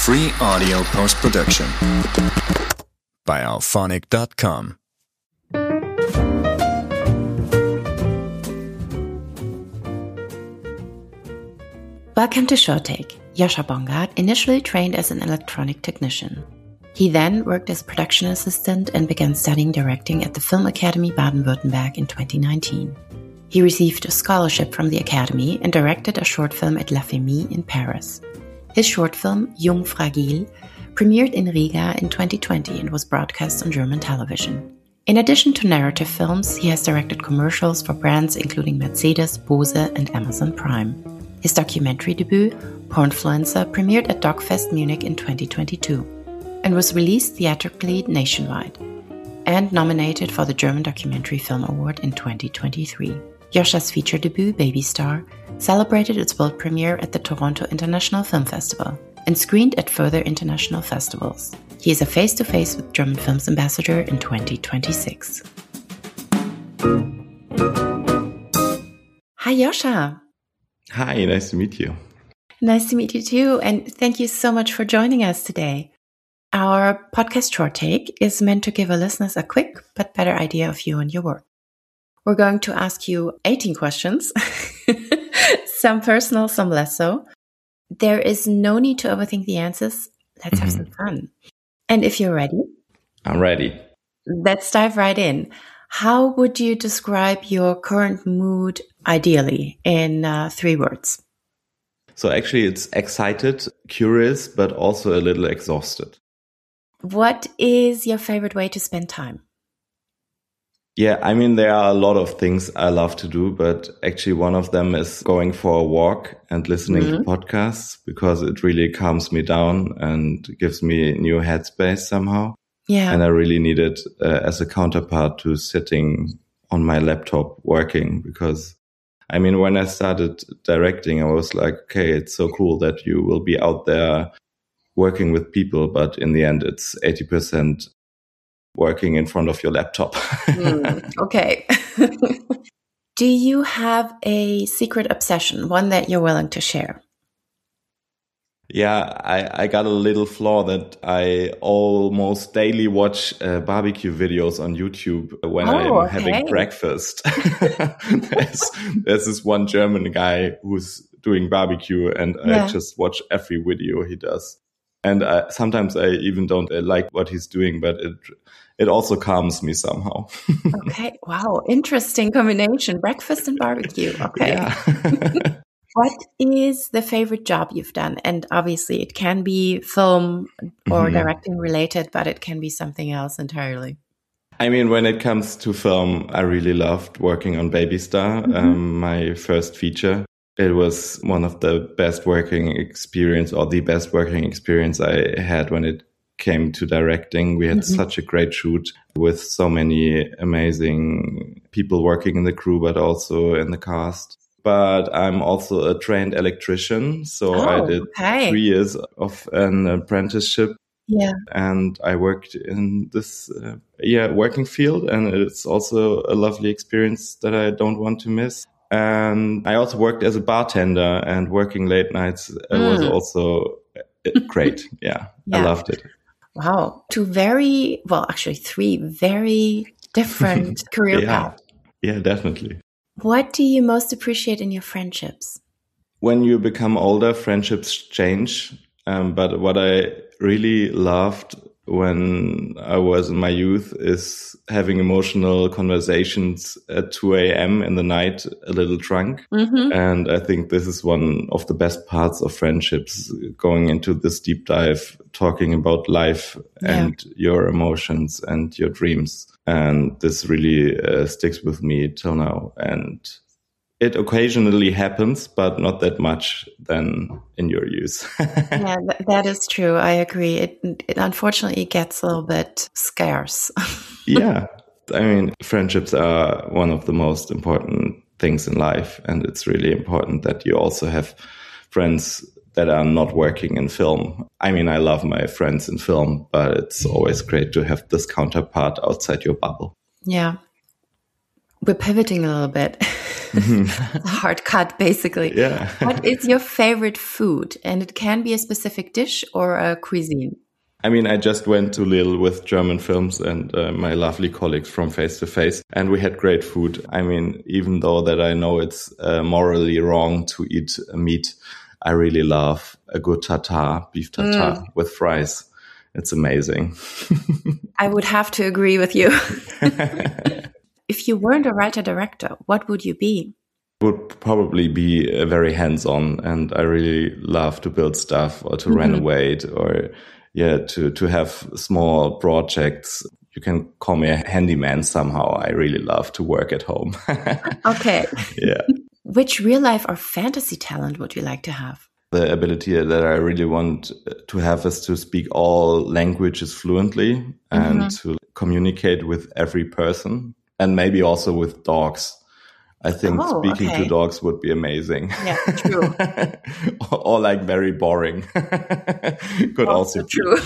Free audio post-production by Auphonic.com. Welcome to Showtake. Joscha Bongard initially trained as an electronic technician. He then worked as production assistant and began studying directing at the Film Academy Baden-Württemberg in 2019. He received a scholarship from the Academy and directed a short film at La Fémis in Paris. His short film, Jung Fragil, premiered in Riga in 2020 and was broadcast on German television. In addition to narrative films, he has directed commercials for brands including Mercedes, Bose, and Amazon Prime. His documentary debut, Pornfluencer, premiered at Dogfest Munich in 2022 and was released theatrically nationwide and nominated for the German Documentary Film Award in 2023. Joscha's feature debut, Baby Star, celebrated its world premiere at the Toronto International Film Festival and screened at further international festivals. He is a face-to-face with German Films ambassador in 2026. Hi, Joscha. Hi, nice to meet you. Nice to meet you too, and thank you so much for joining us today. Our podcast Short Take is meant to give our listeners a quick but better idea of you and your work. We're going to ask you 18 questions, some personal, some less so. There is no need to overthink the answers. Let's have some fun. And if you're ready, I'm ready. Let's dive right in. How would you describe your current mood ideally in 3 words? So actually it's excited, curious, but also a little exhausted. What is your favorite way to spend time? Yeah, I mean, there are a lot of things I love to do, but actually one of them is going for a walk and listening to podcasts because it really calms me down and gives me new headspace somehow. Yeah. And I really need it as a counterpart to sitting on my laptop working because, I mean, when I started directing, I was like, okay, it's so cool that you will be out there working with people, but in the end, it's 80% working in front of your laptop. Okay. Do you have a secret obsession, one that you're willing to share? Yeah, I got a little flaw that I almost daily watch barbecue videos on YouTube when I'm having breakfast. There's this one German guy who's doing barbecue and I just watch every video he does. And sometimes I even don't like what he's doing, but it also calms me somehow. Okay. Wow. Interesting combination. Breakfast and barbecue. Okay. Yeah. What is the favorite job you've done? And obviously it can be film or directing related, but it can be something else entirely. I mean, when it comes to film, I really loved working on Baby Star, my first feature. It was one of the best working experience or the best working experience I had when it came to directing. We had such a great shoot with so many amazing people working in the crew, but also in the cast. But I'm also a trained electrician. So I did 3 years of an apprenticeship. Yeah. And I worked in this working field. And it's also a lovely experience that I don't want to miss. And I also worked as a bartender, and working late nights was also great. Yeah, I loved it. Wow. 3 very different career paths. Yeah, definitely. What do you most appreciate in your friendships? When you become older, friendships change. But what I really loved when I was in my youth is having emotional conversations at 2 a.m. in the night, a little drunk. And I think this is one of the best parts of friendships, going into this deep dive, talking about life and your emotions and your dreams. And this really sticks with me till now. And it occasionally happens, but not that much than in your youth. Yeah, that is true. I agree. It unfortunately gets a little bit scarce. Yeah. I mean, friendships are one of the most important things in life. And it's really important that you also have friends that are not working in film. I mean, I love my friends in film, but it's always great to have this counterpart outside your bubble. Yeah. We're pivoting a little bit. A hard cut, basically. Yeah. What is your favorite food? And it can be a specific dish or a cuisine. I mean, I just went to Lille with German films and my lovely colleagues from Face to Face, and we had great food. I mean, even though that I know it's morally wrong to eat meat, I really love a good tartare, beef tartare with fries. It's amazing. I would have to agree with you. If you weren't a writer-director, what would you be? Would probably be very hands-on, and I really love to build stuff or to renovate or to have small projects. You can call me a handyman somehow. I really love to work at home. Okay. Yeah. Which real life or fantasy talent would you like to have? The ability that I really want to have is to speak all languages fluently and to communicate with every person, and maybe also with dogs. I think speaking to dogs would be amazing. Yeah, true. Or like very boring. Could also be true.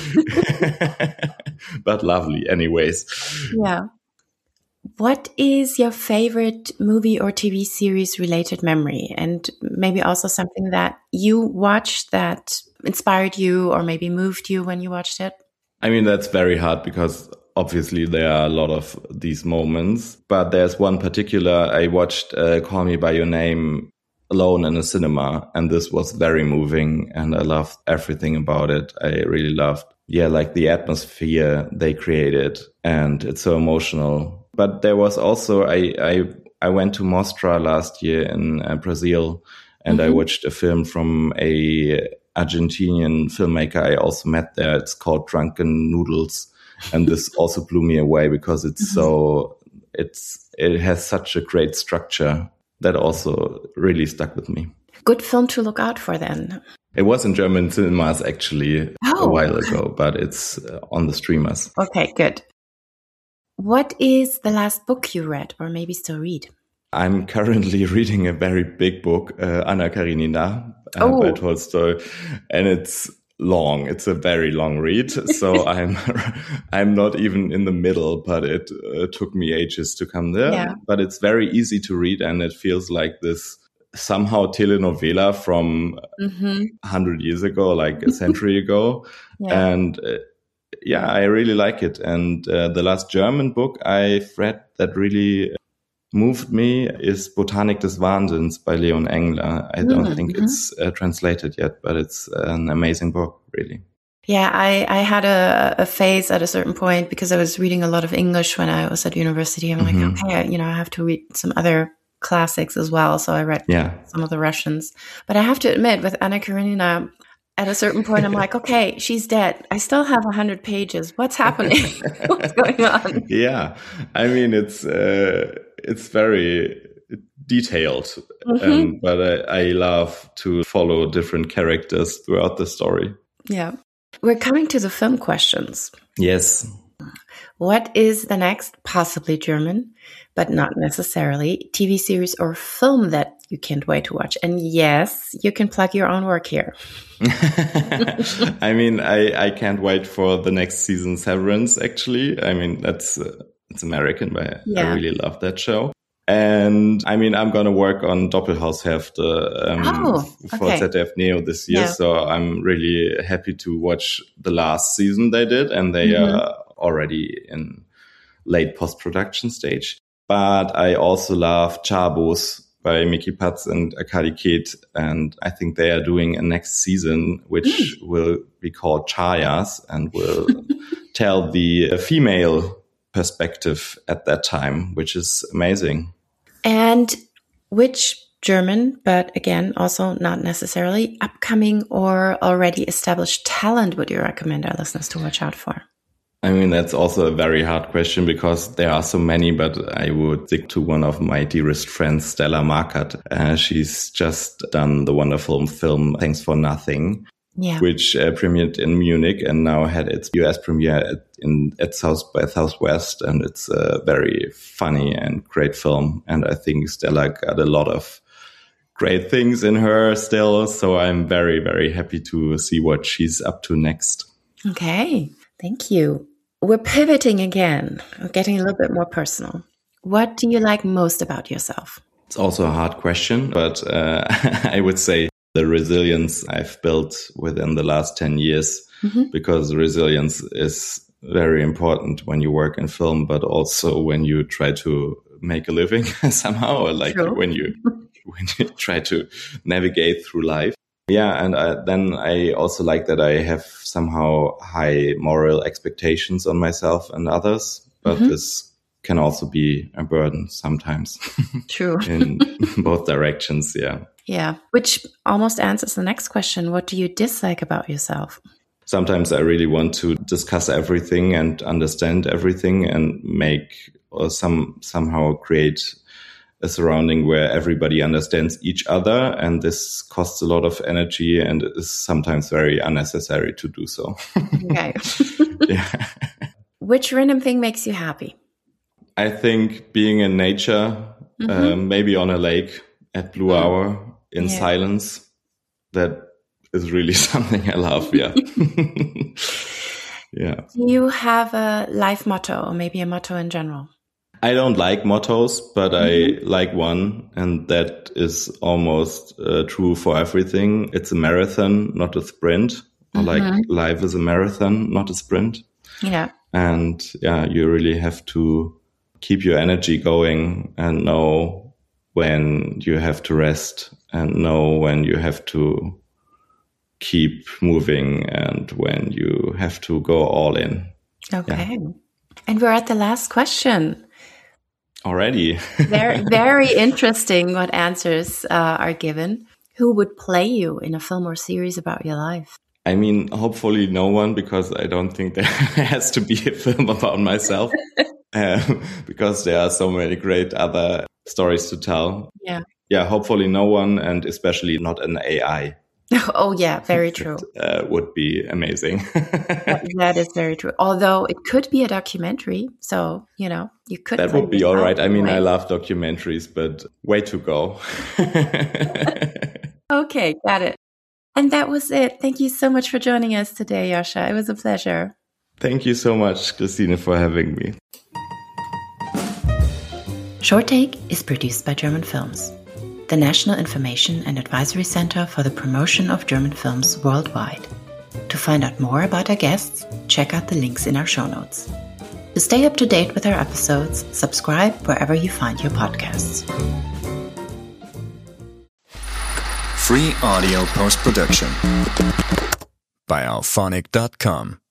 But lovely anyways. Yeah. What is your favorite movie or TV series related memory? And maybe also something that you watched that inspired you or maybe moved you when you watched it? I mean, that's very hard because obviously there are a lot of these moments. But there's one particular, I watched Call Me By Your Name alone in a cinema. And this was very moving. And I loved everything about it. I really loved, like the atmosphere they created. And it's so emotional. But there was also, I went to Mostra last year in Brazil, and I watched a film from a Argentinian filmmaker I also met there. It's called Drunken Noodles. And this also blew me away because it's it has such a great structure that also really stuck with me. Good film to look out for then. It was in German cinemas actually a while ago, but it's on the streamers. Okay, good. What is the last book you read or maybe still read? I'm currently reading a very big book, Anna Karenina by Tolstoy, and it's long. It's a very long read. So I'm not even in the middle, but it took me ages to come there. Yeah. But it's very easy to read, and it feels like this somehow telenovela from 100 years ago, like a century ago. Yeah. And I really like it. And the last German book I've read that really moved me is Botanik des Wahnsinns by Leon Engler. I don't think it's translated yet, but it's an amazing book, really. Yeah, I had a phase at a certain point because I was reading a lot of English when I was at university. I'm like, okay, I have to read some other classics as well. So I read some of the Russians. But I have to admit, with Anna Karenina, at a certain point, I'm like, okay, she's dead. I still have 100 pages. What's happening? What's going on? Yeah, I mean, it's very detailed, but I love to follow different characters throughout the story. Yeah. We're coming to the film questions. Yes. What is the next, possibly German, but not necessarily, TV series or film that you can't wait to watch? And yes, you can plug your own work here. I mean, I can't wait for the next season, Severance, actually. I mean, it's American, but I really love that show. And I mean, I'm going to work on Doppelhaushälfte for ZDF Neo this year. Yeah. So I'm really happy to watch the last season they did. And they are already in late post-production stage. But I also love Chabos by Miki Patz and Akali Kate. And I think they are doing a next season, which will be called Chayas and will tell the female perspective at that time, which is amazing. And which German, but again, also not necessarily upcoming or already established talent would you recommend our listeners to watch out for? I mean, that's also a very hard question because there are so many, but I would stick to one of my dearest friends, Stella Markert. She's just done the wonderful film Thanks for Nothing, which premiered in Munich and now had its US premiere at South by Southwest. And it's a very funny and great film. And I think Stella got a lot of great things in her still. So I'm very, very happy to see what she's up to next. Okay, thank you. We're pivoting again, getting a little bit more personal. What do you like most about yourself? It's also a hard question, but I would say the resilience I've built within the last 10 years, because resilience is very important when you work in film, but also when you try to make a living somehow, or like when you try to navigate through life. Yeah, and then I also like that I have somehow high moral expectations on myself and others, but this can also be a burden sometimes. True. In both directions, yeah. Yeah, which almost answers the next question. What do you dislike about yourself? Sometimes I really want to discuss everything and understand everything and make or somehow create a surrounding where everybody understands each other. And this costs a lot of energy and is sometimes very unnecessary to do so. Okay. Yeah. Which random thing makes you happy? I think being in nature, maybe on a lake at Blue Hour in silence, that is really something I love. Yeah. Yeah. Do you have a life motto or maybe a motto in general? I don't like mottos, but I like one, and that is almost true for everything. It's a marathon, not a sprint. Like life is a marathon, not a sprint. Yeah. And yeah, you really have to keep your energy going and know when you have to rest and know when you have to keep moving and when you have to go all in. Okay. Yeah. And we're at the last question. Already. Very, very interesting what answers are given. Who would play you in a film or series about your life? I mean, hopefully no one, because I don't think there has to be a film about myself. Because there are so many great other stories to tell. Yeah. Yeah, hopefully no one, and especially not an AI. Oh, yeah, very true. Would be amazing. That is very true. Although it could be a documentary. So, you could. That would be all right. I mean, I love documentaries, but way to go. Okay, got it. And that was it. Thank you so much for joining us today, Joscha. It was a pleasure. Thank you so much, Christine, for having me. Short Take is produced by German Films, the National Information and Advisory Center for the Promotion of German Films worldwide. To find out more about our guests, check out the links in our show notes. To stay up to date with our episodes, subscribe wherever you find your podcasts. Free audio post-production by Auphonic.com.